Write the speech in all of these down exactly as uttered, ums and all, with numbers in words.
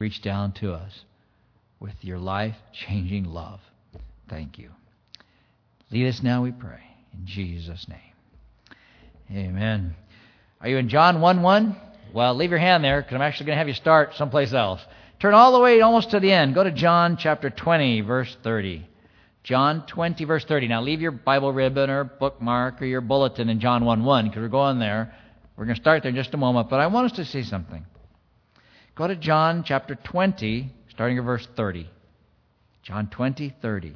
reach down to us with your life-changing love. Thank you. Lead us now, we pray, in Jesus' name. Amen. Are you in John one one? Well, leave your hand there, because I'm actually going to have you start someplace else. Turn all the way almost to the end. Go to John chapter twenty, verse thirty. John twenty, verse thirty. Now, leave your Bible ribbon or bookmark or your bulletin in John one one, because we're going there. We're going to start there in just a moment, but I want us to see something. Go to John chapter twenty, starting at verse thirty. John twenty, thirty.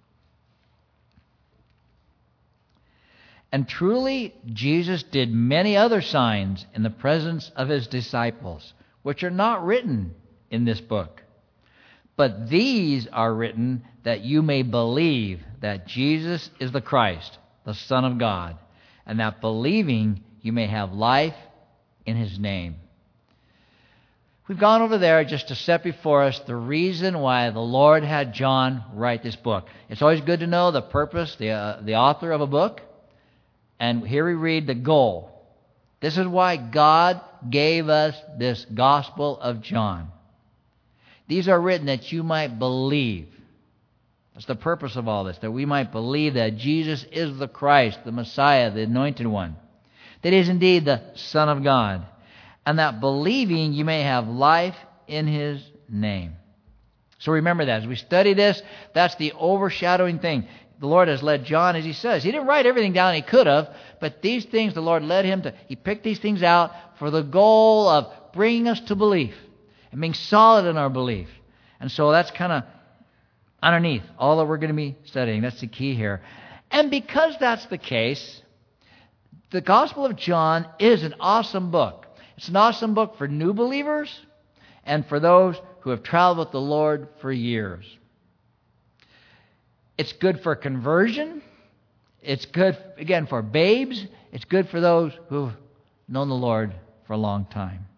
And truly, Jesus did many other signs in the presence of his disciples, which are not written in this book. But these are written that you may believe that Jesus is the Christ, the Son of God, and that believing you may have life in his name. We've gone over there just to set before us the reason why the Lord had John write this book. It's always good to know the purpose, the, uh, the author of a book. And here we read the goal. This is why God gave us this Gospel of John. These are written that you might believe. That's the purpose of all this, that we might believe that Jesus is the Christ, the Messiah, the Anointed One, that he is indeed the Son of God, and that believing you may have life in his name. So remember that. As we study this, that's the overshadowing thing. The Lord has led John, as he says. He didn't write everything down he could have, but these things the Lord led him to. He picked these things out for the goal of bringing us to belief and being solid in our belief. And so that's kind of underneath all that we're going to be studying. That's the key here. And because that's the case, the Gospel of John is an awesome book. It's an awesome book for new believers and for those who have traveled with the Lord for years. It's good for conversion. It's good, again, for babes. It's good for those who've known the Lord for a long time.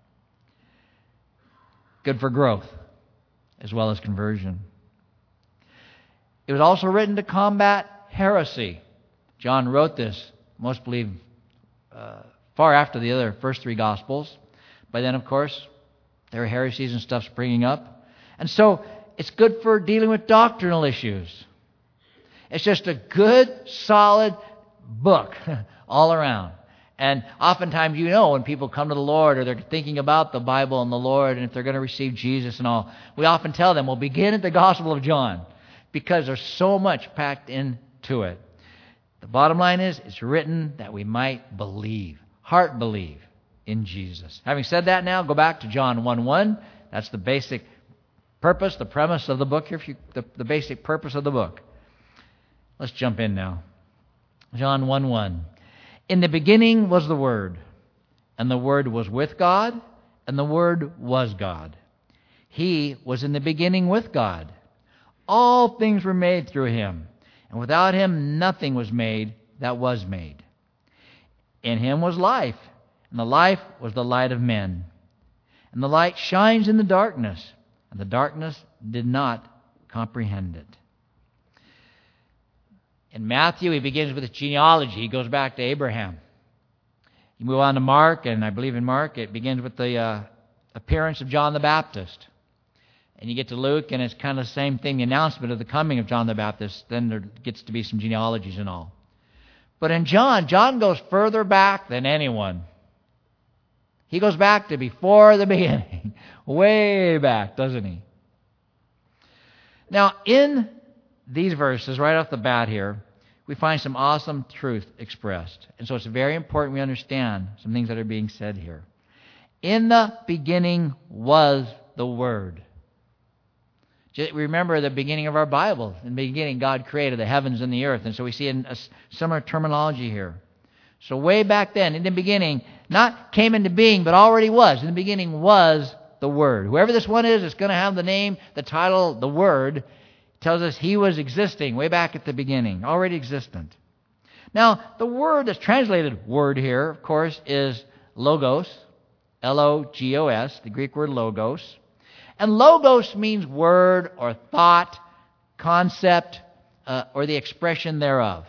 Good for growth as well as conversion. It was also written to combat heresy. John wrote this, most believe, uh, far after the other first three Gospels. By then, of course, there were heresies and stuff springing up. And so it's good for dealing with doctrinal issues. It's just a good, solid book all around. And oftentimes, you know, when people come to the Lord or they're thinking about the Bible and the Lord and if they're going to receive Jesus and all, we often tell them, well, begin at the Gospel of John because there's so much packed into it. The bottom line is, it's written that we might believe, heart believe in Jesus. Having said that now, go back to John one one. That's the basic purpose, the premise of the book here, if you, the, the basic purpose of the book. Let's jump in now. John one one. In the beginning was the Word, and the Word was with God, and the Word was God. He was in the beginning with God. All things were made through him, and without him nothing was made that was made. In him was life, and the life was the light of men. And the light shines in the darkness, and the darkness did not comprehend it. In Matthew, he begins with his genealogy. He goes back to Abraham. You move on to Mark, and I believe in Mark, it begins with the uh, appearance of John the Baptist. And you get to Luke, and it's kind of the same thing, the announcement of the coming of John the Baptist. Then there gets to be some genealogies and all. But in John, John goes further back than anyone. He goes back to before the beginning. Way back, doesn't he? Now, in these verses, right off the bat here, we find some awesome truth expressed. And so it's very important we understand some things that are being said here. In the beginning was the Word. Remember the beginning of our Bible. In the beginning, God created the heavens and the earth. And so we see a similar terminology here. So way back then, in the beginning, not came into being, but already was. In the beginning was the Word. Whoever this one is, it's going to have the name, the title, the Word. Tells us he was existing way back at the beginning, already existent. Now, the word that's translated word here, of course, is logos, L O G O S, the Greek word logos. And logos means word or thought, concept, uh, or the expression thereof.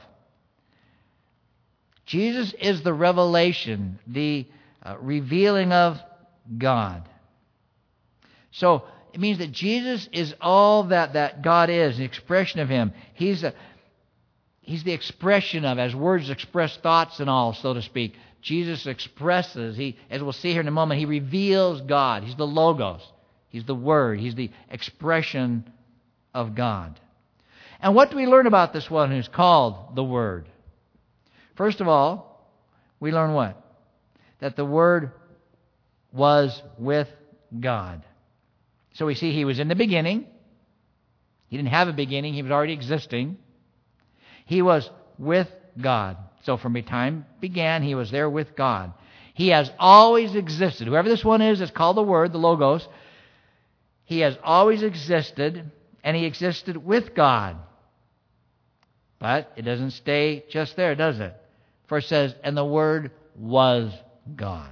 Jesus is the revelation, the uh, revealing of God. So, it means that Jesus is all that, that God is, the expression of Him. He's, a, he's the expression of, as words express thoughts and all, so to speak. Jesus expresses, he, as we'll see here in a moment, He reveals God. He's the Logos. He's the Word. He's the expression of God. And what do we learn about this one who's called the Word? First of all, we learn what? That the Word was with God. So we see He was in the beginning. He didn't have a beginning. He was already existing. He was with God. So from the time began, He was there with God. He has always existed. Whoever this one is is called the Word, the Logos. He has always existed, and He existed with God. But it doesn't stay just there, does it? For it says, and the Word was God.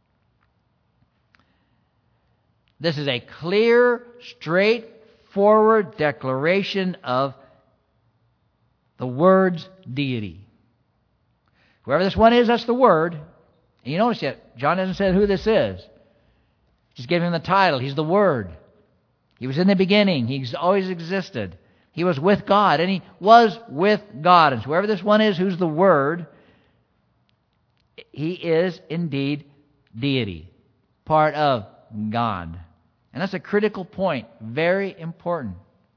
This is a clear, straightforward declaration of the Word's deity. Whoever this one is, that's the Word. And you notice yet, John hasn't said who this is. Just gave Him the title. He's the Word. He was in the beginning. He's always existed. He was with God, and He was with God. And so whoever this one is who's the Word, He is indeed deity, part of God. And that's a critical point, very important.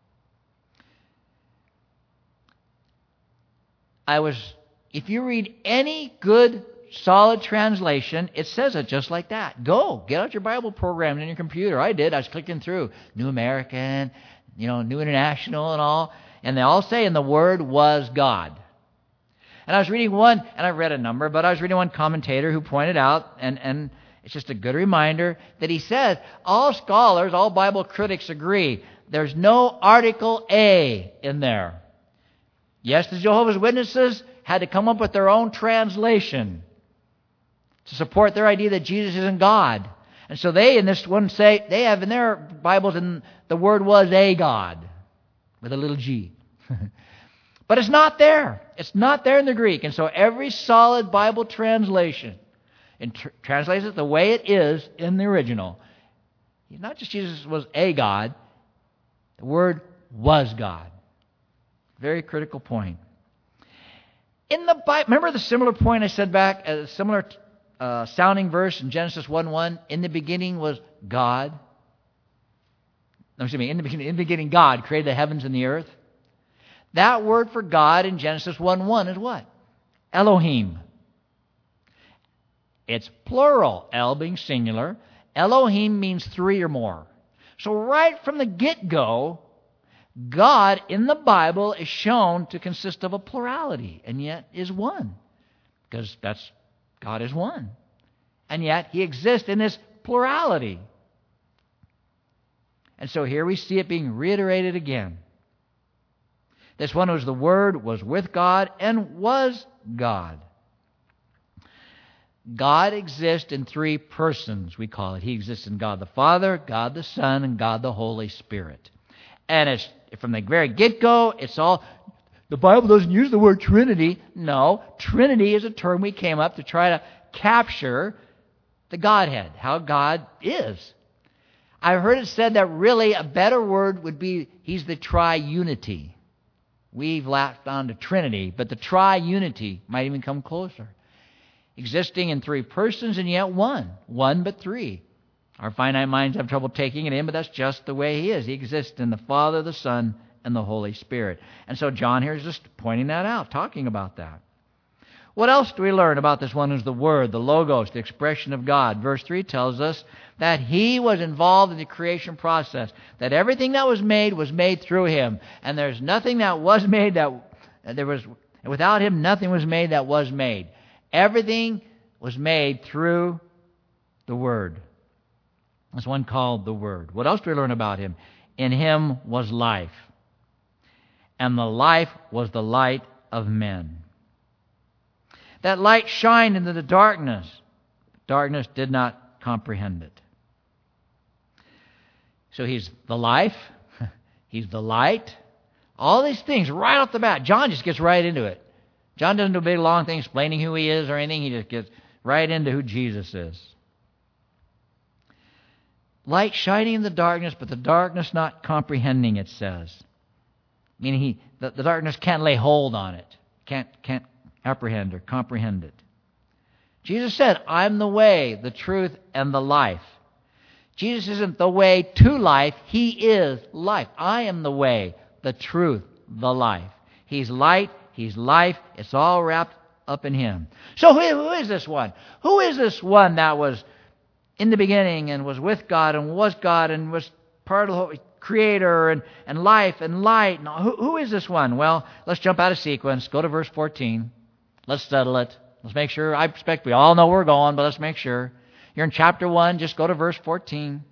I was, if you read any good, solid translation, it says it just like that. Go, get out your Bible program in your computer. I did. I was clicking through New American, you know, New International and all, and they all say, and the Word was God. And I was reading one, and I read a number, but I was reading one commentator who pointed out, and, and it's just a good reminder, that he said, all scholars, all Bible critics agree, there's no article A in there. Yes, the Jehovah's Witnesses had to come up with their own translation to support their idea that Jesus isn't God. And so they, in this one, say, they have in their Bibles, and the word was a God, with a little g. But it's not there. It's not there in the Greek. And so every solid Bible translation and tr- translates it the way it is in the original. Not just Jesus was a God, the Word was God. Very critical point. In the Bible, remember the similar point I said back, a similar uh, sounding verse in Genesis one one? In the beginning was God. No, excuse me, in the beginning, in the beginning God created the heavens and the earth. That word for God in Genesis one one is what? Elohim. It's plural, El being singular. Elohim means three or more. So right from the get-go, God in the Bible is shown to consist of a plurality, and yet is one. Because that's, God is one. And yet He exists in this plurality. And so here we see it being reiterated again. This one was the Word, was with God, and was God. God exists in three persons, we call it. He exists in God the Father, God the Son, and God the Holy Spirit. And it's from the very get-go, it's all, the Bible doesn't use the word Trinity. No, Trinity is a term we came up to try to capture the Godhead, how God is. I've heard it said that really a better word would be He's the triunity. We've latched on to Trinity, but the triunity might even come closer. Existing in three persons and yet one. One but three. Our finite minds have trouble taking it in, but that's just the way He is. He exists in the Father, the Son, and the Holy Spirit. And so John here is just pointing that out, talking about that. What else do we learn about this one who's the Word, the Logos, the expression of God? Verse three tells us that He was involved in the creation process, that everything that was made was made through Him, and there's nothing that was made that there was without Him, nothing was made that was made. Everything was made through the Word. That's one called the Word. What else do we learn about Him? In Him was life, and the life was the light of men. That light shined into the darkness. Darkness did not comprehend it. So He's the life. He's the light. All these things right off the bat. John just gets right into it. John doesn't do a big long thing explaining who He is or anything. He just gets right into who Jesus is. Light shining in the darkness, but the darkness not comprehending, it says. Meaning he, the, the darkness can't lay hold on it. Can't, can't apprehend or comprehend it. Jesus said, I'm the way, the truth, and the life. Jesus isn't the way to life. He is life. I am the way, the truth, the life. He's light. He's life. It's all wrapped up in Him. So who, who is this one? Who is this one that was in the beginning and was with God and was God and was part of the Creator and, and life and light? And who, who is this one? Well, let's jump out of sequence. Go to verse fourteen. Let's settle it. Let's make sure. I expect we all know where we're going, but let's make sure. You're in chapter one. Just go to verse fourteen.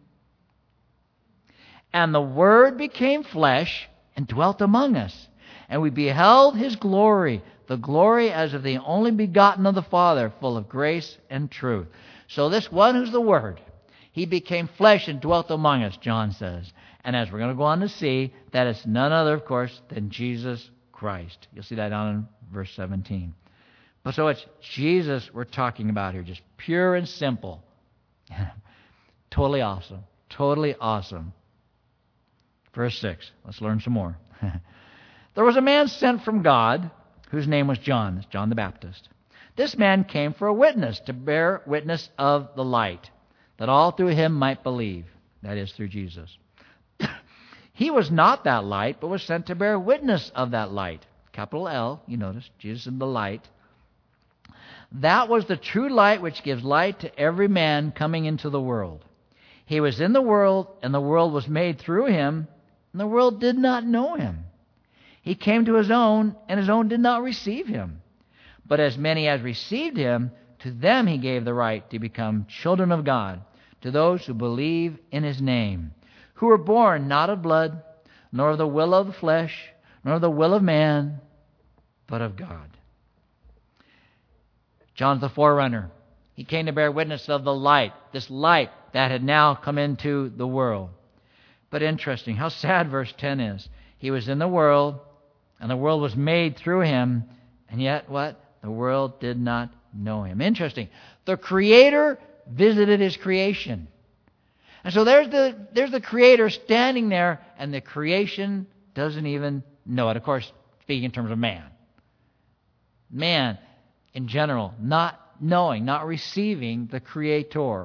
And the Word became flesh and dwelt among us. And we beheld His glory, the glory as of the only begotten of the Father, full of grace and truth. So this one who's the Word, He became flesh and dwelt among us, John says. And as we're going to go on to see, that is none other, of course, than Jesus Christ. You'll see that down in verse seventeen. But so it's Jesus we're talking about here, just pure and simple. Totally awesome. Totally awesome. Verse six. Let's learn some more. There was a man sent from God whose name was John. That's John the Baptist. This man came for a witness, to bear witness of the light, that all through him might believe. That is, through Jesus. He was not that light, but was sent to bear witness of that light. Capital L, you notice, Jesus is the light. That was the true light which gives light to every man coming into the world. He was in the world, and the world was made through him, and the world did not know him. He came to his own, and his own did not receive him. But as many as received him, to them he gave the right to become children of God, to those who believe in his name, who were born not of blood, nor of the will of the flesh, nor of the will of man, but of God. John's the forerunner. He came to bear witness of the light, this light that had now come into the world. But interesting, how sad verse ten is. He was in the world, and the world was made through him, and yet what? The world did not know him. Interesting. The Creator visited his creation. And so there's the, there's the Creator standing there, and the creation doesn't even know it. Of course, speaking in terms of man. Man, in general, not knowing, not receiving the Creator.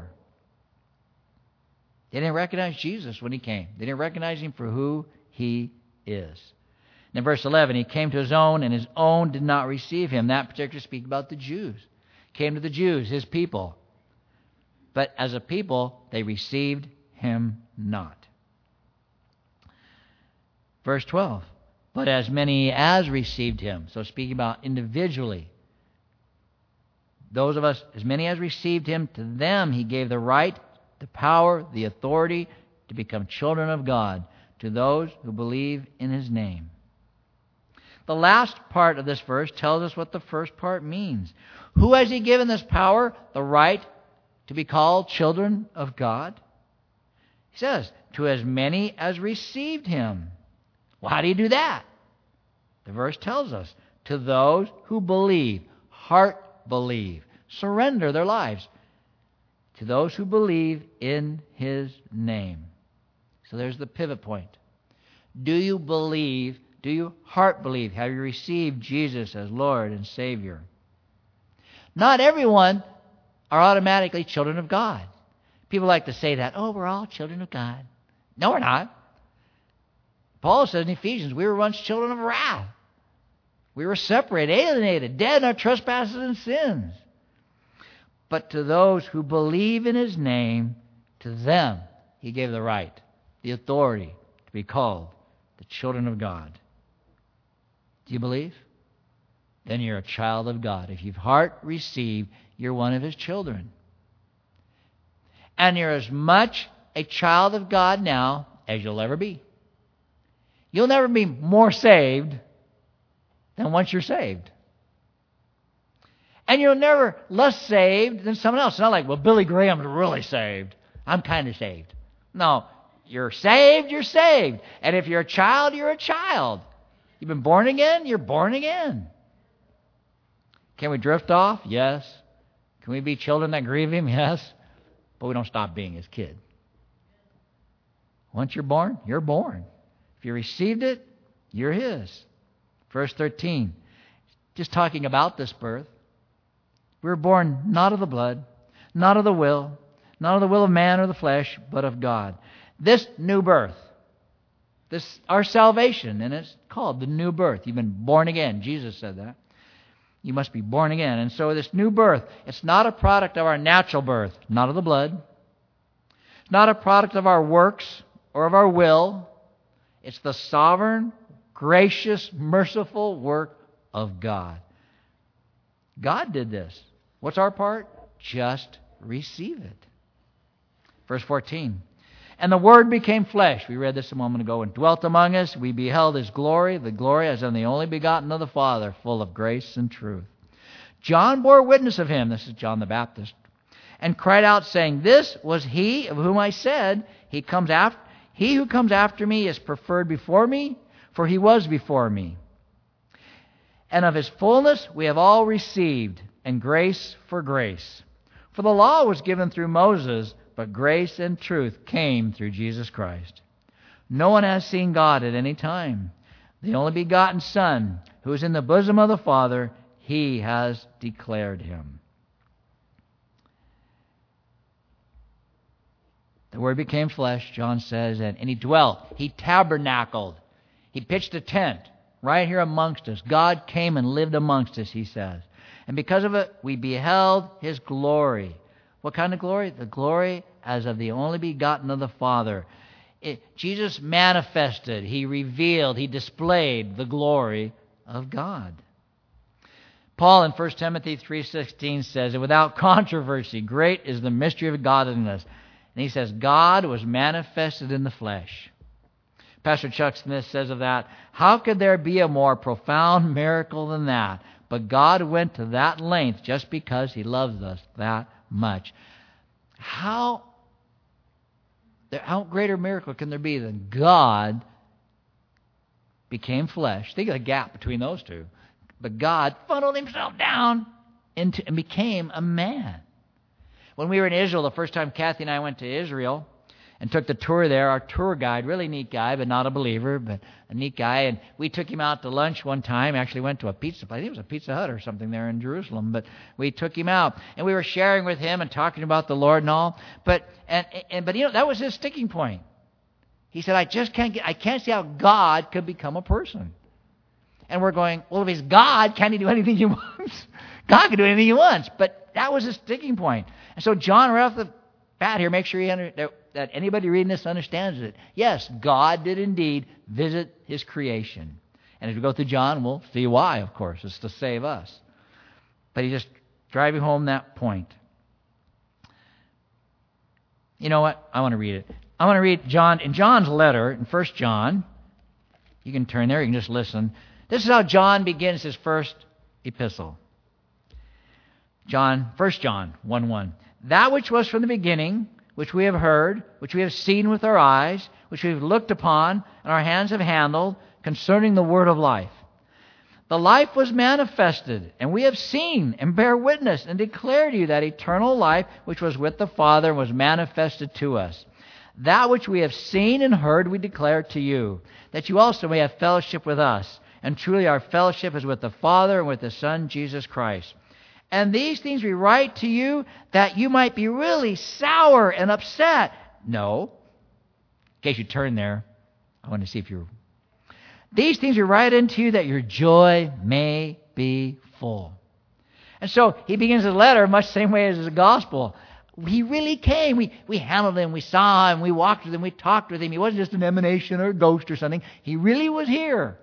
They didn't recognize Jesus when he came. They didn't recognize him for who he is. In verse eleven, he came to his own, and his own did not receive him. That particular speaks about the Jews. Came to the Jews, his people. But as a people, they received him not. Verse twelve, but as many as received him. So speaking about individually. Those of us, as many as received him, to them he gave the right, the power, the authority to become children of God, to those who believe in his name. The last part of this verse tells us what the first part means. Who has he given this power, the right to be called children of God? He says, to as many as received him. Well, how do you do that? The verse tells us, to those who believe, heart believe, surrender their lives, to those who believe in his name. So there's the pivot point. Do you believe? Do you heart believe? Have you received Jesus as Lord and Savior? Not everyone are automatically children of God. People like to say that, oh, we're all children of God. No, we're not. Paul says in Ephesians, we were once children of wrath. We were separated, alienated, dead in our trespasses and sins. But to those who believe in his name, to them he gave the right, the authority to be called the children of God. Do you believe? Then you're a child of God. If you've heart received, you're one of his children. And you're as much a child of God now as you'll ever be. You'll never be more saved than once you're saved. And you're never less saved than someone else. It's not like, well, Billy Graham's really saved. I'm kind of saved. No, you're saved, you're saved. And if you're a child, you're a child. You've been born again, you're born again. Can we drift off? Yes. Can we be children that grieve him? Yes. But we don't stop being his kid. Once you're born, you're born. If you received it, you're His. Verse thirteen, just talking about this birth. We were born not of the blood, not of the will, not of the will of man or the flesh, but of God. This new birth, this our salvation, and it's called the new birth. You've been born again. Jesus said that. You must be born again. And so this new birth, it's not a product of our natural birth, not of the blood. It's not a product of our works or of our will. It's the sovereign, gracious, merciful work of God. God did this. What's our part? Just receive it. Verse fourteen. And the Word became flesh. We read this a moment ago. And dwelt among us. We beheld His glory, the glory as of the only begotten of the Father, full of grace and truth. John bore witness of Him. This is John the Baptist. And cried out, saying, This was He of whom I said, He comes after, He who comes after me is preferred before me, for He was before me. And of His fullness we have all received, and grace for grace. For the law was given through Moses, but grace and truth came through Jesus Christ. No one has seen God at any time. The only begotten Son, who is in the bosom of the Father, He has declared Him. The Word became flesh, John says, and, and He dwelt. He tabernacled. He pitched a tent right here amongst us. God came and lived amongst us, He says. And because of it, we beheld His glory. What kind of glory? The glory as of the only begotten of the Father. It, Jesus manifested, He revealed, He displayed the glory of God. Paul in First Timothy three sixteen says, and without controversy, great is the mystery of godliness. And he says, God was manifested in the flesh. Pastor Chuck Smith says of that, how could there be a more profound miracle than that? But God went to that length just because He loves us that much. How, how greater miracle can there be than God became flesh? Think of the gap between those two. But God funneled Himself down into and became a man. When we were in Israel, the first time Kathy and I went to Israel and took the tour there, our tour guide, really neat guy, but not a believer, but a neat guy, and we took him out to lunch one time, actually went to a pizza place. I think it was a Pizza Hut or something there in Jerusalem, but we took him out, and we were sharing with him and talking about the Lord and all, but, and, and but you know, that was his sticking point. He said, I just can't get, I can't see how God could become a person. And we're going, well, if He's God, can He do anything He wants? God can do anything He wants, but that was his sticking point. And so John, right off the bat here, make sure he under, that, that anybody reading this understands it. Yes, God did indeed visit His creation. And as we go through John, we'll see why, of course. It's to save us. But He's just driving home that point. You know what? I want to read it. I want to read John, in John's letter, in First John. You can turn there, you can just listen. This is how John begins his first epistle. John, First John one one. That which was from the beginning, which we have heard, which we have seen with our eyes, which we have looked upon, and our hands have handled, concerning the word of life. The life was manifested, and we have seen and bear witness and declare to you that eternal life which was with the Father and was manifested to us. That which we have seen and heard we declare to you, that you also may have fellowship with us. And truly our fellowship is with the Father and with the Son, Jesus Christ. And these things we write to you that you might be really sour and upset. No. In case you turn there, I want to see if you're... These things we write unto you that your joy may be full. And so he begins his letter much the same way as the gospel. He really came. We, we handled Him. We saw Him. We walked with Him. We talked with Him. He wasn't just an emanation or a ghost or something. He really was here.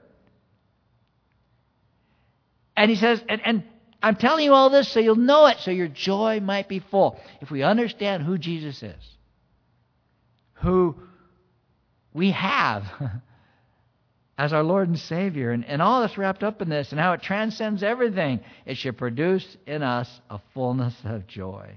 And he says, and, and I'm telling you all this so you'll know it, so your joy might be full. If we understand who Jesus is, who we have as our Lord and Savior, and, and all that's wrapped up in this, and how it transcends everything, it should produce in us a fullness of joy.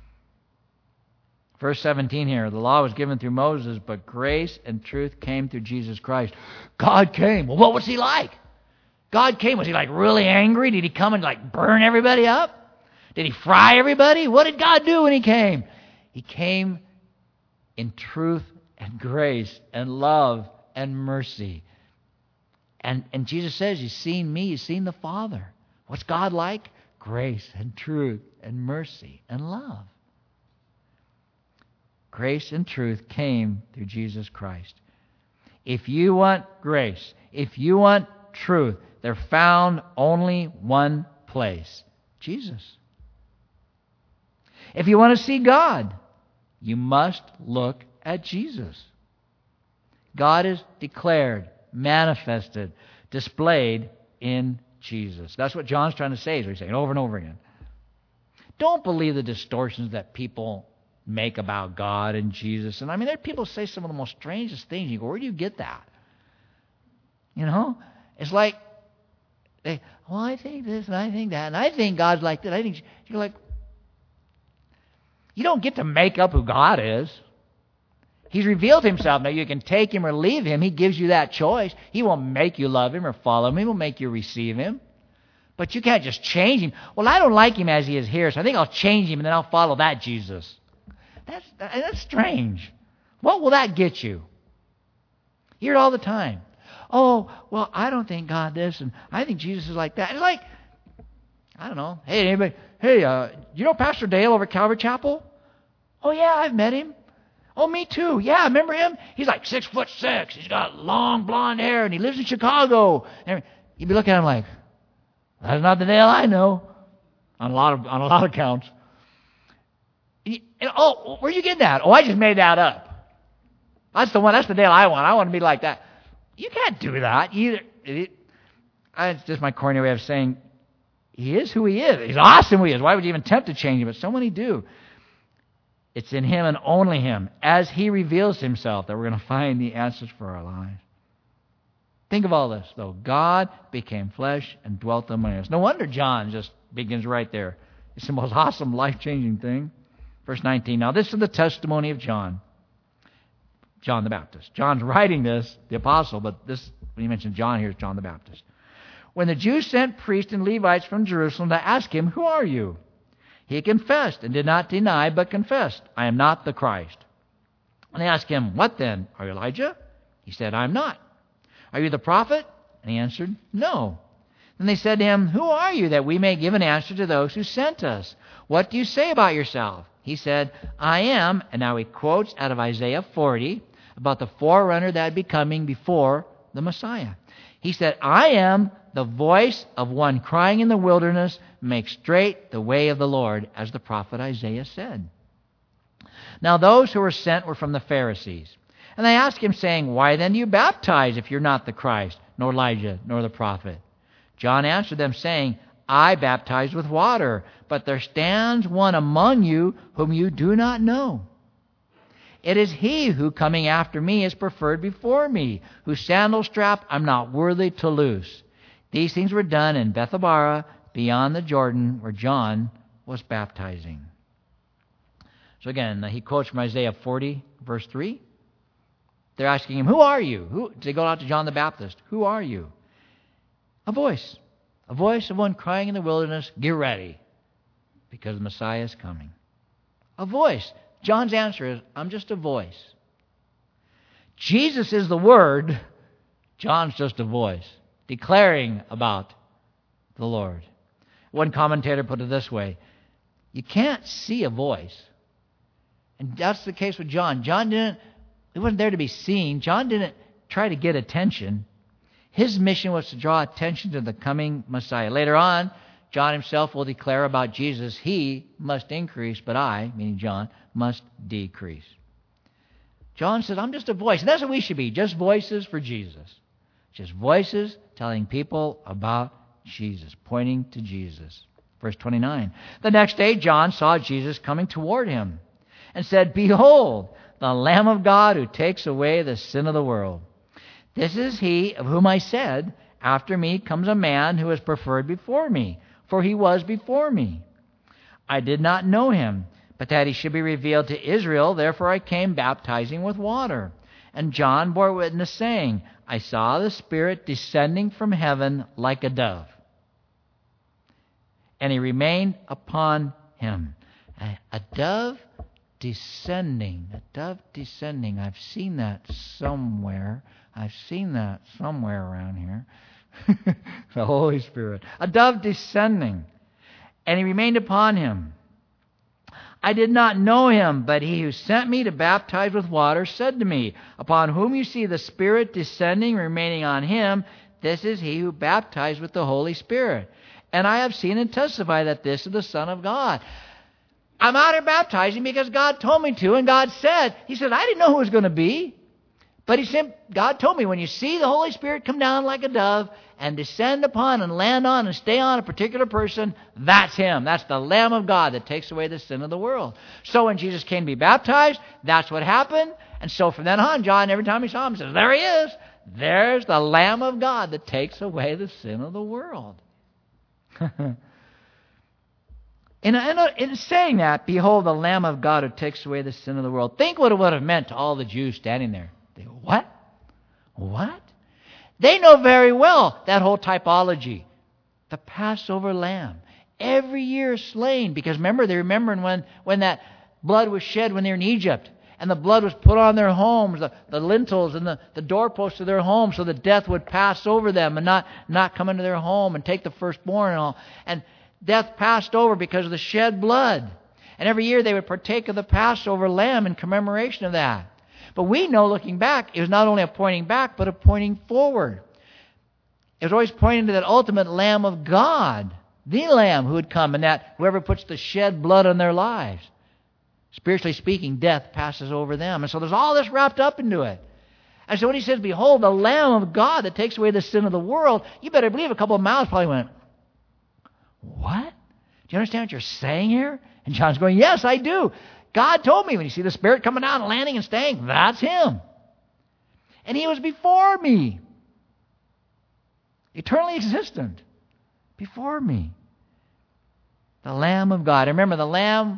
Verse seventeen here, the law was given through Moses, but grace and truth came through Jesus Christ. God came. Well, what was He like? God came. Was He like really angry? Did He come and like burn everybody up? Did He fry everybody? What did God do when He came? He came in truth and grace and love and mercy. And, and Jesus says, you've seen me, you've seen the Father. What's God like? Grace and truth and mercy and love. Grace and truth came through Jesus Christ. If you want grace, if you want truth, they're found only one place, Jesus. If you want to see God, you must look at Jesus. God is declared, manifested, displayed in Jesus. That's what John's trying to say, is what he's saying over and over again. Don't believe the distortions that people make about God and Jesus. And I mean, there are people who say some of the most strangest things. You go, where do you get that? You know? It's like, they, well, I think this and I think that, and I think God's like that. I think you're like, you don't get to make up who God is. He's revealed himself. Now, you can take him or leave him. He gives you that choice. He won't make you love him or follow him. He won't make you receive him. But you can't just change him. Well, I don't like him as he is here, so I think I'll change him and then I'll follow that Jesus. That's, that's strange. What will that get you? You hear it all the time. Oh, well, I don't think God this, and I think Jesus is like that. It's like, I don't know. Hey, anybody? Hey, uh, you know Pastor Dale over at Calvary Chapel? Oh, yeah, I've met him. Oh, me too. Yeah, remember him? He's like six foot six. He's got long blonde hair, and he lives in Chicago. And you'd be looking at him like, that's not the Dale I know. On a lot of on a lot of counts. And, and, oh, where are you getting that? Oh, I just made that up. That's the one. That's the Dale I want. I want to be like that. You can't do that either. It, it's just my corny way of saying he is who he is. He's awesome who he is. Why would you even attempt to change him? But so many do. It's in him and only him, as he reveals himself, that we're going to find the answers for our lives. Think of all this, though. God became flesh and dwelt among us. No wonder John just begins right there. It's the most awesome, life-changing thing. Verse nineteen. Now, this is the testimony of John. John the Baptist. John's writing this, the apostle, but this, when you mention John here, is John the Baptist. When the Jews sent priests and Levites from Jerusalem to ask him, who are you? He confessed and did not deny, but confessed, I am not the Christ. And they asked him, what then? Are you Elijah? He said, I am not. Are you the prophet? And he answered, no. Then they said to him, who are you, that we may give an answer to those who sent us? What do you say about yourself? He said, I am, and now he quotes out of Isaiah forty, about the forerunner that would be coming before the Messiah. He said, I am the voice of one crying in the wilderness, make straight the way of the Lord, as the prophet Isaiah said. Now those who were sent were from the Pharisees. And they asked him, saying, why then do you baptize if you're not the Christ, nor Elijah, nor the prophet? John answered them, saying, I baptize with water, but there stands one among you whom you do not know. It is he who, coming after me, is preferred before me, whose sandal strap I'm not worthy to loose. These things were done in Bethabara, beyond the Jordan, where John was baptizing. So again, he quotes from Isaiah forty, verse three. They're asking him, who are you? Who? They go out to John the Baptist. Who are you? A voice. A voice of one crying in the wilderness, get ready, because the Messiah is coming. A voice. John's answer is, I'm just a voice. Jesus is the Word. John's just a voice, declaring about the Lord. One commentator put it this way, you can't see a voice. And that's the case with John. John didn't, he wasn't there to be seen. John didn't try to get attention. His mission was to draw attention to the coming Messiah. Later on, John himself will declare about Jesus, he must increase, but I, meaning John, must decrease. John said, I'm just a voice. And that's what we should be, just voices for Jesus. Just voices telling people about Jesus, pointing to Jesus. Verse twenty-nine. The next day, John saw Jesus coming toward him and said, behold, the Lamb of God who takes away the sin of the world. This is he of whom I said, after me comes a man who is preferred before me, for he was before me. I did not know him, but that he should be revealed to Israel, therefore I came baptizing with water. And John bore witness, saying, I saw the Spirit descending from heaven like a dove. And he remained upon him. A, a dove descending. A dove descending. I've seen that somewhere. I've seen that somewhere around here. The Holy Spirit. A dove descending. And he remained upon him. I did not know him, but he who sent me to baptize with water said to me, upon whom you see the Spirit descending, remaining on him, this is he who baptized with the Holy Spirit. And I have seen and testify that this is the Son of God. I'm out here baptizing because God told me to, and God said, He said, I didn't know who it was going to be. But He said, God told me, when you see the Holy Spirit come down like a dove and descend upon and land on and stay on a particular person, that's Him. That's the Lamb of God that takes away the sin of the world. So when Jesus came to be baptized, that's what happened. And so from then on, John, every time he saw Him, says, there He is. There's the Lamb of God that takes away the sin of the world. In, in, in saying that, behold, the Lamb of God who takes away the sin of the world. Think what it would have meant to all the Jews standing there. They go, what? What? They know very well that whole typology. The Passover lamb. Every year slain. Because remember, they're remembering when, when that blood was shed when they were in Egypt. And the blood was put on their homes, the, the lintels and the, the doorposts of their homes, so that death would pass over them and not, not come into their home and take the firstborn and all. And death passed over because of the shed blood. And every year they would partake of the Passover lamb in commemoration of that. But we know, looking back, it was not only a pointing back, but a pointing forward. It was always pointing to that ultimate Lamb of God, the Lamb who would come, and that whoever puts the shed blood on their lives, spiritually speaking, death passes over them. And so there's all this wrapped up into it. And so when He says, behold, the Lamb of God that takes away the sin of the world, you better believe a couple of mouths probably went, what? Do you understand what you're saying here? And John's going, yes, I do. God told me, when you see the Spirit coming down and landing and staying, that's Him. And He was before me. Eternally existent. Before me. The Lamb of God. And remember, the Lamb,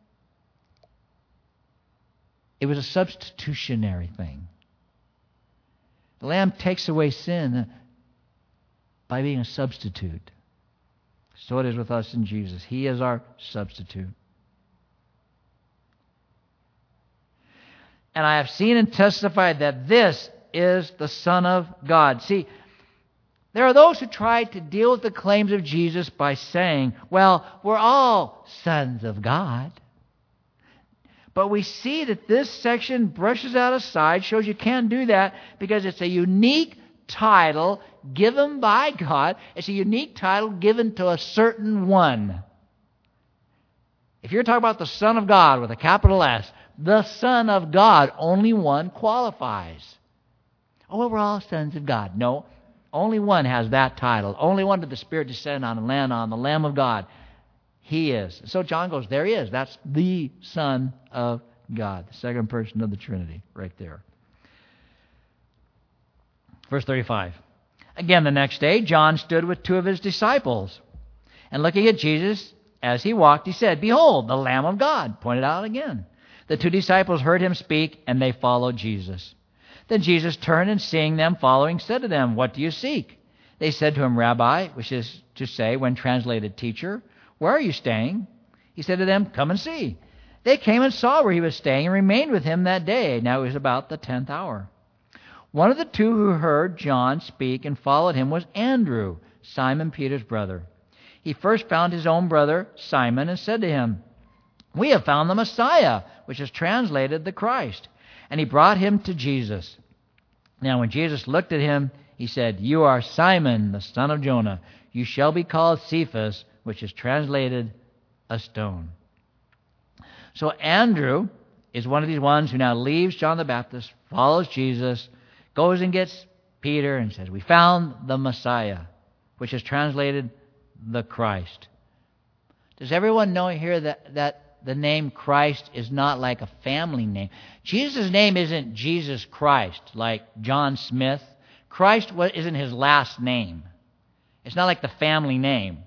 it was a substitutionary thing. The Lamb takes away sin by being a substitute. So it is with us in Jesus. He is our substitute. And I have seen and testified that this is the Son of God. See, there are those who try to deal with the claims of Jesus by saying, well, we're all sons of God. But we see that this section brushes that aside, shows you can't do that because it's a unique title given by God. It's a unique title given to a certain one. If you're talking about the Son of God with a capital S, the Son of God, only one qualifies. Oh, well, we're all sons of God. No, only one has that title. Only one did the Spirit descend on and land on, the Lamb of God. He is. So John goes, there He is. That's the Son of God, the second person of the Trinity, right there. Verse thirty-five. Again, the next day, John stood with two of his disciples. And looking at Jesus as He walked, he said, behold, the Lamb of God. Pointed out again. The two disciples heard Him speak, and they followed Jesus. Then Jesus turned, and seeing them following, said to them, what do you seek? They said to Him, Rabbi, which is to say, when translated, teacher, where are you staying? He said to them, come and see. They came and saw where He was staying and remained with Him that day. Now it was about the tenth hour. One of the two who heard John speak and followed Him was Andrew, Simon Peter's brother. He first found his own brother, Simon, and said to him, we have found the Messiah, which is translated the Christ. And he brought him to Jesus. Now when Jesus looked at him, He said, you are Simon, the son of Jonah. You shall be called Cephas, which is translated a stone. So Andrew is one of these ones who now leaves John the Baptist, follows Jesus, goes and gets Peter and says, we found the Messiah, which is translated the Christ. Does everyone know here that, that the name Christ is not like a family name? Jesus' name isn't Jesus Christ, like John Smith. Christ isn't His last name. It's not like the family name.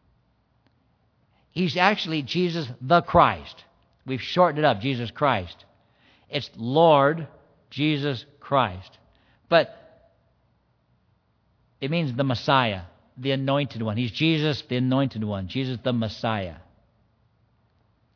He's actually Jesus the Christ. We've shortened it up, Jesus Christ. It's Lord Jesus Christ. But it means the Messiah, the anointed one. He's Jesus, the anointed one. Jesus the Messiah.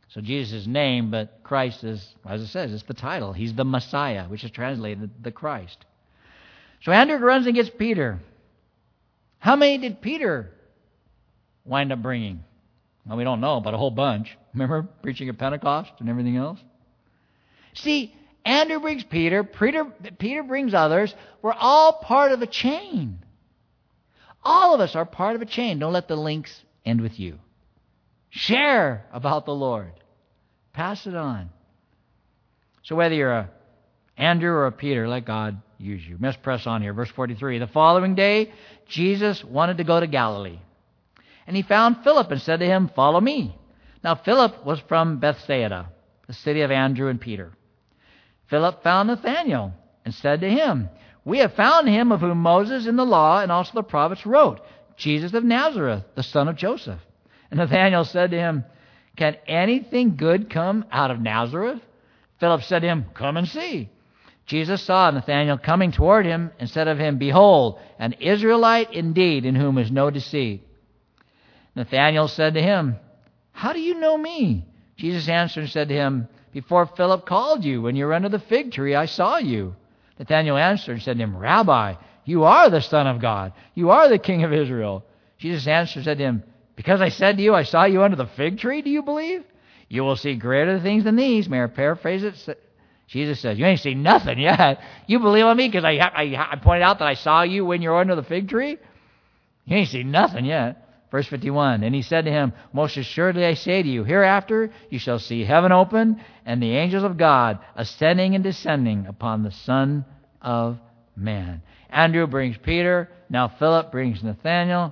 So Jesus' name, but Christ is, as it says, it's the title. He's the Messiah, which is translated the Christ. So Andrew runs and gets Peter. How many did Peter wind up bringing? Well, we don't know, but a whole bunch. Remember preaching at Pentecost and everything else? See, Andrew brings Peter, Peter, Peter brings others. We're all part of a chain. All of us are part of a chain. Don't let the links end with you. Share about the Lord. Pass it on. So whether you're a Andrew or a Peter, let God use you. Let's press on here. Verse forty-three. The following day, Jesus wanted to go to Galilee. And he found Philip and said to him, "Follow me." Now Philip was from Bethsaida, the city of Andrew and Peter. Philip found Nathanael and said to him, "We have found him of whom Moses in the law and also the prophets wrote, Jesus of Nazareth, the son of Joseph." And Nathanael said to him, "Can anything good come out of Nazareth?" Philip said to him, "Come and see." Jesus saw Nathanael coming toward him and said of him, "Behold, an Israelite indeed, in whom is no deceit." Nathanael said to him, "How do you know me?" Jesus answered and said to him, "Before Philip called you, when you were under the fig tree, I saw you." Nathanael answered and said to him, "Rabbi, you are the Son of God. You are the King of Israel." Jesus answered and said to him, "Because I said to you, I saw you under the fig tree, do you believe? You will see greater things than these." May I paraphrase it? Jesus says, "You ain't seen nothing yet. You believe on me because I, I, I pointed out that I saw you when you were under the fig tree? You ain't seen nothing yet." Verse fifty-one, and he said to him, "Most assuredly I say to you, hereafter you shall see heaven open and the angels of God ascending and descending upon the Son of Man." Andrew brings Peter. Now Philip brings Nathanael.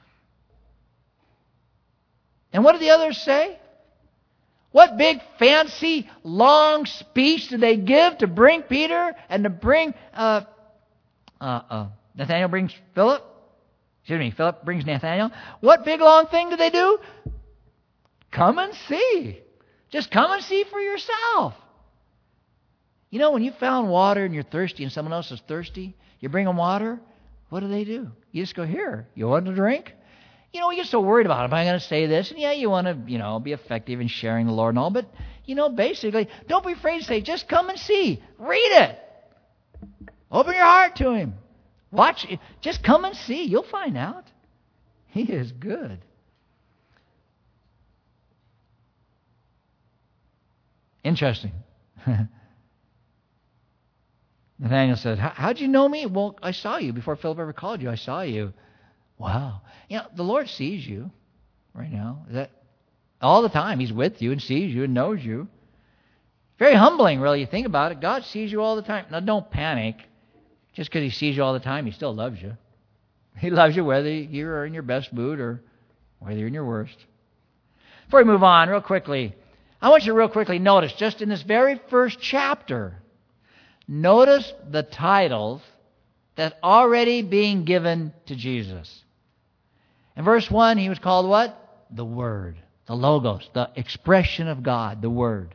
And what did the others say? What big, fancy, long speech did they give to bring Peter and to bring uh, uh, uh, Nathanael brings Philip? Excuse me, Philip brings Nathanael. What big, long thing did they do? Come and see. Just come and see for yourself. You know, when you found water and you're thirsty and someone else is thirsty, you bring them water, what do they do? You just go, "Here, you want a drink?" You know, we get so worried about, am I going to say this? And yeah, you want to, you know, be effective in sharing the Lord and all. But, you know, basically, don't be afraid to say, just come and see. Read it. Open your heart to Him. Watch it. Just come and see. You'll find out. He is good. Interesting. Nathanael said, "How'd you know me?" "Well, I saw you before Philip ever called you. I saw you." Wow. You know, the Lord sees you right now. Is that all the time? He's with you and sees you and knows you. Very humbling, really, you think about it. God sees you all the time. Now, don't panic. Just because He sees you all the time, He still loves you. He loves you whether you're in your best mood or whether you're in your worst. Before we move on, real quickly, I want you to real quickly notice, just in this very first chapter, notice the titles that are already being given to Jesus. In verse one, He was called what? The Word, the Logos, the expression of God, the Word.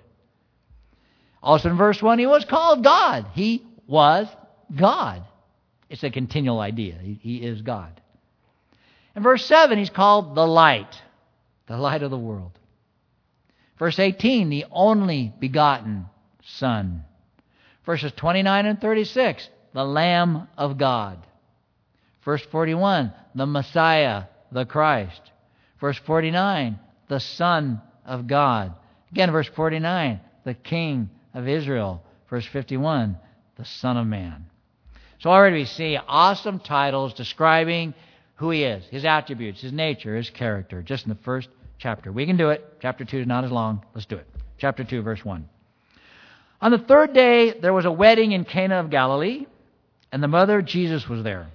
Also in verse one, He was called God. He was God. It's a continual idea. He, he is God. In verse seven, He's called the Light, the light of the world. Verse eighteen, the only begotten Son. Verses twenty-nine and thirty-six, the Lamb of God. Verse forty-one, the Messiah, the Christ. Verse forty-nine, the Son of God. Again, verse forty-nine, the King of Israel. Verse fifty-one, the Son of Man. So already we see awesome titles describing who He is, His attributes, His nature, His character, just in the first chapter. We can do it. Chapter two is not as long. Let's do it. Chapter two, verse one. On the third day, there was a wedding in Cana of Galilee, and the mother of Jesus was there.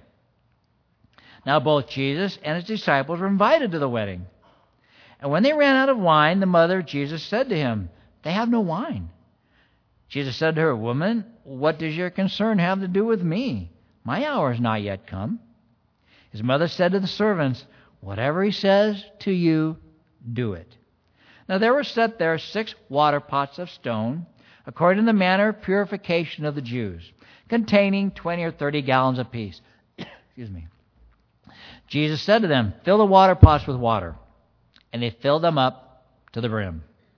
Now both Jesus and His disciples were invited to the wedding. And when they ran out of wine, the mother of Jesus said to Him, "They have no wine." Jesus said to her, "Woman, what does your concern have to do with me? My hour is not yet come." His mother said to the servants, "Whatever He says to you, do it." Now there were set there six water pots of stone, according to the manner of purification of the Jews, containing twenty or thirty gallons apiece. Excuse me. Jesus said to them, "Fill the water pots with water." And they filled them up to the brim.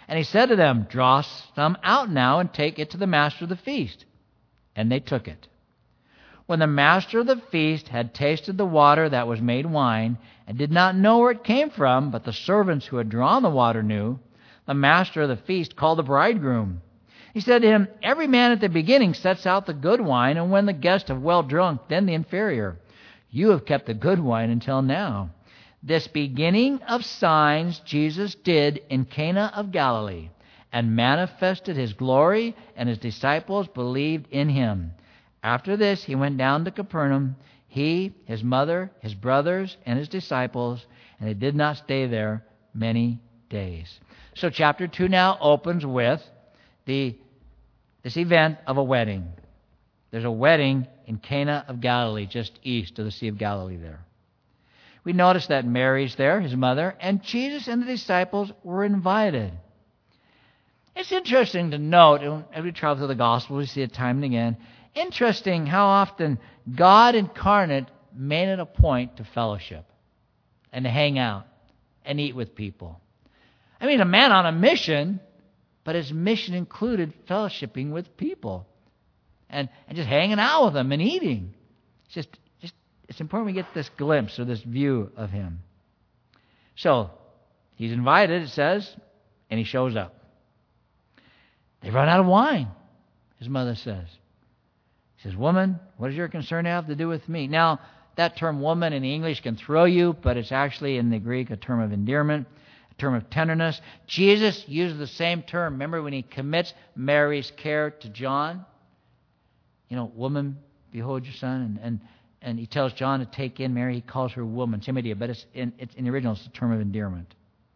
And he said to them, "Draw some out now and take it to the master of the feast." And they took it. When the master of the feast had tasted the water that was made wine, and did not know where it came from, but the servants who had drawn the water knew, the master of the feast called the bridegroom. He said to him, "Every man at the beginning sets out the good wine, and when the guests have well drunk, then the inferior. You have kept the good wine until now." This beginning of signs Jesus did in Cana of Galilee, and manifested his glory, and his disciples believed in him. After this, he went down to Capernaum, he, his mother, his brothers, and his disciples, and they did not stay there many days. So chapter two now opens with the this event of a wedding. There's a wedding in Cana of Galilee, just east of the Sea of Galilee there. We notice that Mary's there, his mother, and Jesus and the disciples were invited. It's interesting to note, as we travel through the Gospel, we see it time and again, interesting how often God incarnate made it a point to fellowship and to hang out and eat with people. I mean, a man on a mission, but his mission included fellowshipping with people and, and just hanging out with them and eating. It's just, just it's important we get this glimpse or this view of him. So, he's invited, it says, and he shows up. They've run out of wine, his mother says. He says, "Woman, what does your concern have to do with me?" Now, that term woman in the English can throw you, but it's actually in the Greek a term of endearment, a term of tenderness. Jesus uses the same term. Remember when he commits Mary's care to John? You know, "Woman, behold your son." And, and, and he tells John to take in Mary. He calls her woman. Same idea, but it's in, it's in the original, it's a term of endearment.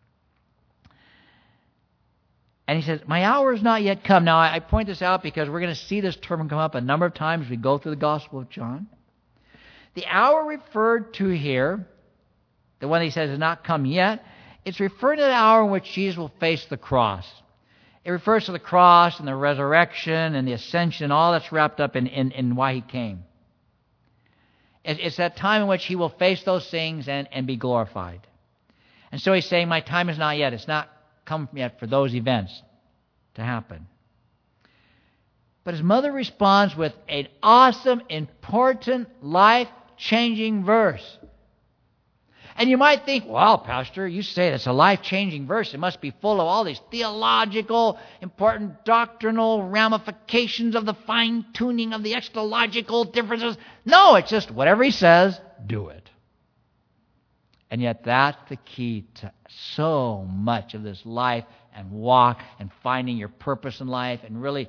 And he says, "My hour is not yet come." Now, I point this out because we're going to see this term come up a number of times as we go through the Gospel of John. The hour referred to here, the one he says has not come yet, it's referring to the hour in which Jesus will face the cross. It refers to the cross and the resurrection and the ascension, all that's wrapped up in, in, in why he came. It's that time in which he will face those things and, and be glorified. And so he's saying, my time is not yet. It's not come yet for those events to happen. But his mother responds with an awesome, important, life-changing verse. And you might think, well, Pastor, you say it's a life-changing verse. It must be full of all these theological, important doctrinal ramifications of the fine-tuning of the extra-logical differences. No, it's just whatever he says, do it. And yet that's the key to so much of this life and walk and finding your purpose in life and really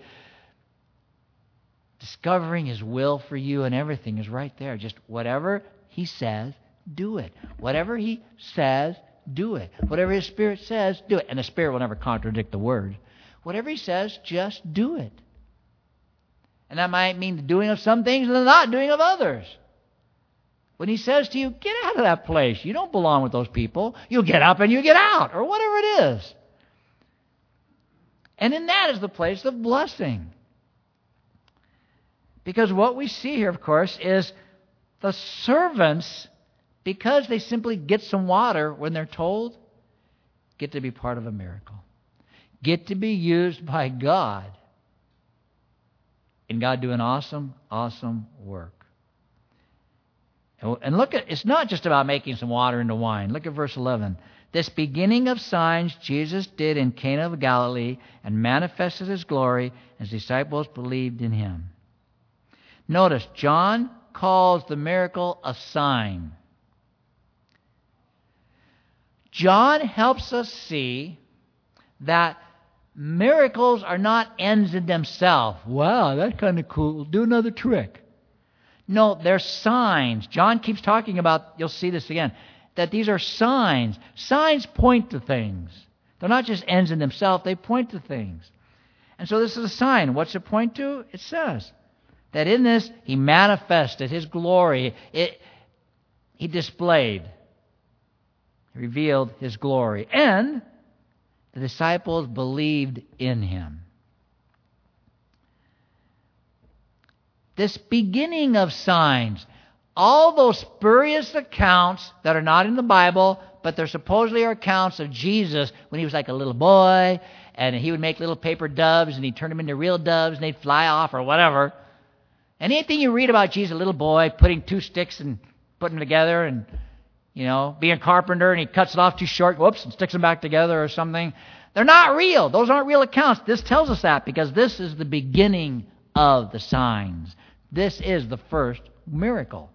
discovering his will for you, and everything is right there. Just whatever he says, do it. Whatever he says, do it. Whatever his Spirit says, do it. And the Spirit will never contradict the Word. Whatever he says, just do it. And that might mean the doing of some things and the not doing of others. When he says to you, get out of that place. You don't belong with those people. You get up and you get out, or whatever it is. And in that is the place of blessing. Because what we see here, of course, is the servants, because they simply get some water when they're told, get to be part of a miracle. Get to be used by God. And God doing awesome, awesome work. And look at, it's not just about making some water into wine. Look at verse eleven. This beginning of signs Jesus did in Cana of Galilee and manifested his glory, and his disciples believed in him. Notice, John calls the miracle a sign. John helps us see that miracles are not ends in themselves. Wow, that's kind of cool. Do another trick. No, they're signs. John keeps talking about, you'll see this again, that these are signs. Signs point to things. They're not just ends in themselves, they point to things. And so this is a sign. What's it point to? It says that in this, he manifested his glory. It, he displayed, he revealed his glory. And the disciples believed in him. This beginning of signs, all those spurious accounts that are not in the Bible, but there supposedly are accounts of Jesus when he was like a little boy, and he would make little paper doves, and he'd turn them into real doves, and they'd fly off or whatever. Anything you read about Jesus, a little boy putting two sticks and putting them together, and, you know, being a carpenter, and he cuts it off too short, whoops, and sticks them back together or something. They're not real. Those aren't real accounts. This tells us that because this is the beginning of the signs. This is the first miracle.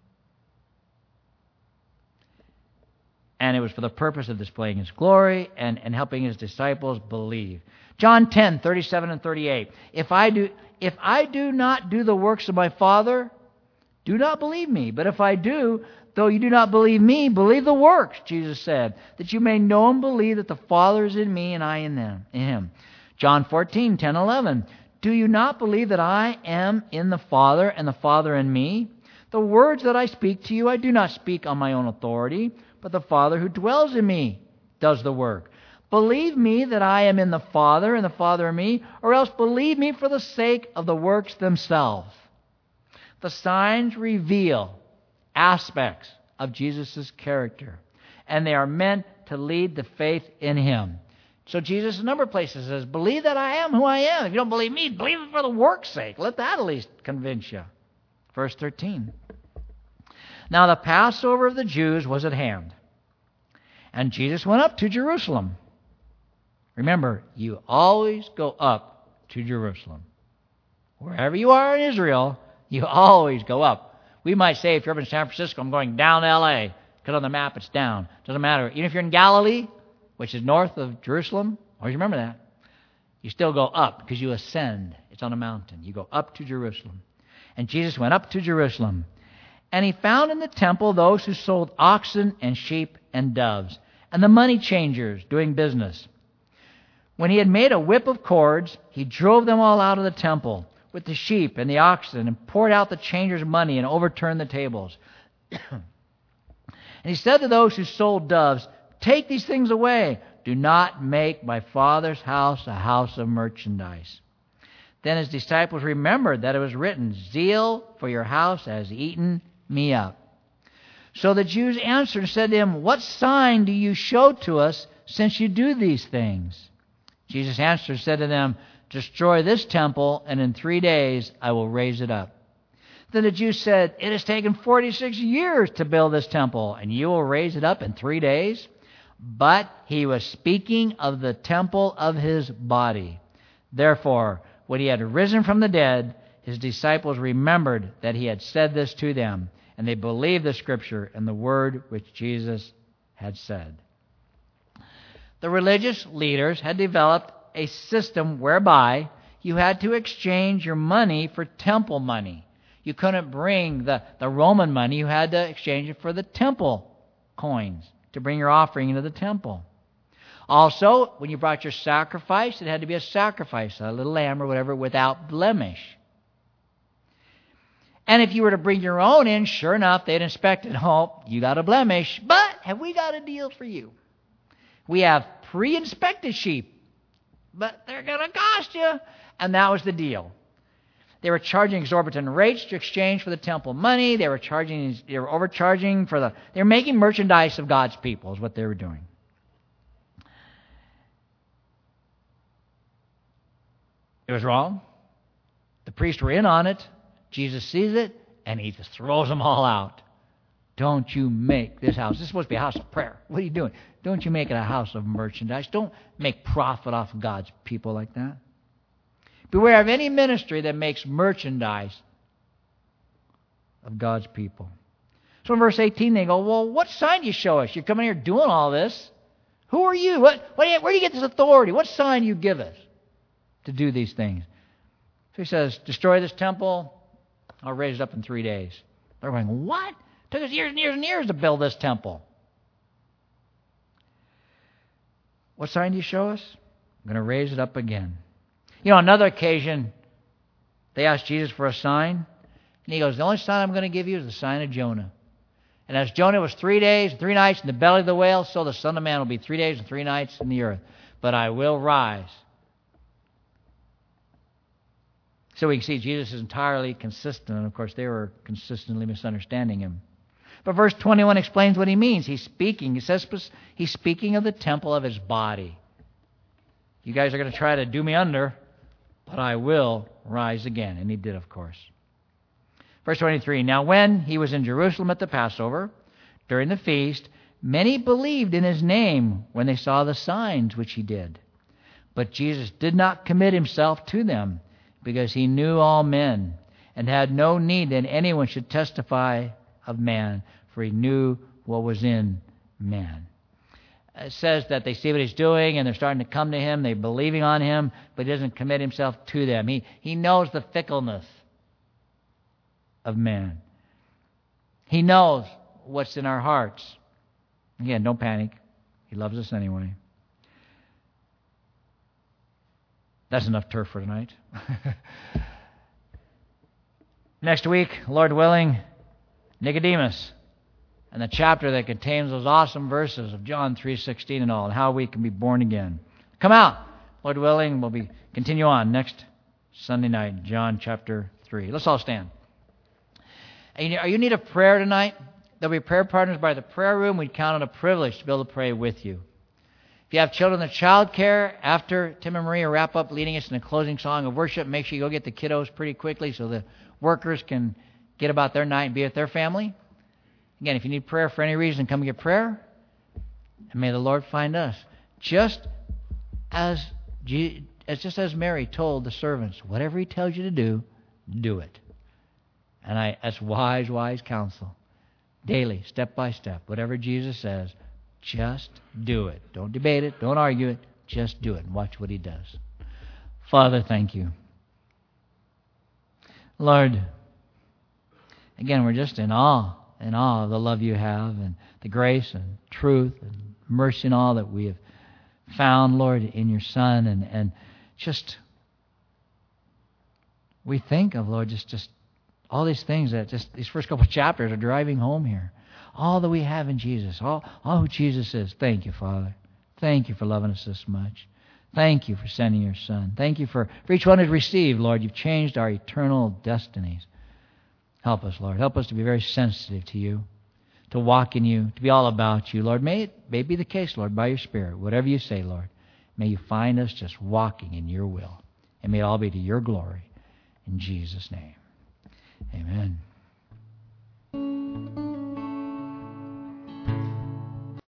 And it was for the purpose of displaying His glory and, and helping His disciples believe. John ten, thirty-seven and thirty-eight. If I do, if I do not do the works of my Father, do not believe me. But if I do, though you do not believe me, believe the works, Jesus said, that you may know and believe that the Father is in me and I in them, in Him. John fourteen, ten, eleven. Do you not believe that I am in the Father and the Father in me? The words that I speak to you, I do not speak on my own authority, but the Father who dwells in me does the work. Believe me that I am in the Father and the Father in me, or else believe me for the sake of the works themselves. The signs reveal aspects of Jesus' character, and they are meant to lead to faith in Him. So Jesus, in a number of places, says, believe that I am who I am. If you don't believe me, believe it for the work's sake. Let that at least convince you. Verse thirteen. Now the Passover of the Jews was at hand, and Jesus went up to Jerusalem. Remember, you always go up to Jerusalem. Wherever you are in Israel, you always go up. We might say, if you're up in San Francisco, I'm going down to L A, because on the map it's down. Doesn't matter. Even if you're in Galilee, which is north of Jerusalem, always remember that, you still go up because you ascend. It's on a mountain. You go up to Jerusalem. And Jesus went up to Jerusalem. And He found in the temple those who sold oxen and sheep and doves, and the money changers doing business. When He had made a whip of cords, He drove them all out of the temple with the sheep and the oxen, and poured out the changers' money and overturned the tables. And He said to those who sold doves, take these things away. Do not make my Father's house a house of merchandise. Then His disciples remembered that it was written, zeal for your house has eaten me up. So the Jews answered and said to Him, what sign do you show to us since you do these things? Jesus answered and said to them, destroy this temple, and in three days I will raise it up. Then the Jews said, it has taken forty-six years to build this temple, and you will raise it up in three days? But He was speaking of the temple of His body. Therefore, when He had risen from the dead, His disciples remembered that He had said this to them, and they believed the Scripture and the word which Jesus had said. The religious leaders had developed a system whereby you had to exchange your money for temple money. You couldn't bring the, the Roman money. You had to exchange it for the temple coins to bring your offering into the temple. Also, when you brought your sacrifice, it had to be a sacrifice, a little lamb or whatever, without blemish. And if you were to bring your own in, sure enough, they'd inspect it. Oh, you got a blemish, but have we got a deal for you? We have pre-inspected sheep, but they're going to cost you. And that was the deal. They were charging exorbitant rates to exchange for the temple money. They were charging, they were overcharging for the, they were making merchandise of God's people is what they were doing. It was wrong. The priests were in on it. Jesus sees it, and He just throws them all out. Don't you make this house. This is supposed to be a house of prayer. What are you doing? Don't you make it a house of merchandise. Don't make profit off of God's people like that. Beware of any ministry that makes merchandise of God's people. So in verse eighteen, they go, well, what sign do you show us? You're coming here doing all this. Who are you? What, what do you where do you get this authority? What sign do you give us to do these things? So He says, destroy this temple. I'll raise it up in three days. They're going, what? It took us years and years and years to build this temple. What sign do you show us? I'm going to raise it up again. You know, on another occasion, they asked Jesus for a sign. And He goes, the only sign I'm going to give you is the sign of Jonah. And as Jonah was three days and three nights in the belly of the whale, so the Son of Man will be three days and three nights in the earth. But I will rise. So we can see Jesus is entirely consistent. And of course, they were consistently misunderstanding Him. But verse twenty-one explains what He means. He's speaking. He says He's speaking of the temple of His body. You guys are going to try to do me under, but I will rise again. And he did, of course. Verse twenty-three, now when he was in Jerusalem at the Passover, during the feast, many believed in his name when they saw the signs which he did. But Jesus did not commit himself to them, because he knew all men, and had no need that anyone should testify of man, for he knew what was in man. It says that they see what he's doing, and they're starting to come to him, they're believing on him, but he doesn't commit himself to them. He, he knows the fickleness of man. He knows what's in our hearts. Again, don't panic. He loves us anyway. That's enough turf for tonight. Next week, Lord willing, Nicodemus, and the chapter that contains those awesome verses of John three sixteen and all, and how we can be born again. Come out, Lord willing. We'll be continue on next Sunday night, John chapter three. Let's all stand. And are you in need of prayer tonight? There'll be prayer partners by the prayer room. We count it a privilege to be able to pray with you. If you have children in child care, after Tim and Maria wrap up leading us in a closing song of worship, make sure you go get the kiddos pretty quickly so the workers can get about their night and be with their family. Again, if you need prayer for any reason, come and get prayer. And may the Lord find us. Just as, as just as Mary told the servants, whatever he tells you to do, do it. And I, that's wise, wise counsel. Daily, step by step, whatever Jesus says, just do it. Don't debate it. Don't argue it. Just do it and watch what he does. Father, thank you. Lord, again, we're just in awe, in awe of the love you have and the grace and truth and mercy and all that we have found, Lord, in your Son. And, and just, we think of, Lord, just, just all these things that just these first couple of chapters are driving home here. All that we have in Jesus, all, all who Jesus is. Thank you, Father. Thank you for loving us this much. Thank you for sending your Son. Thank you for, for each one who's received, Lord. You've changed our eternal destinies. Help us, Lord. Help us to be very sensitive to you, to walk in you, to be all about you. Lord, may it may be the case, Lord, by your Spirit. Whatever you say, Lord, may you find us just walking in your will. And may it all be to your glory. In Jesus' name. Amen.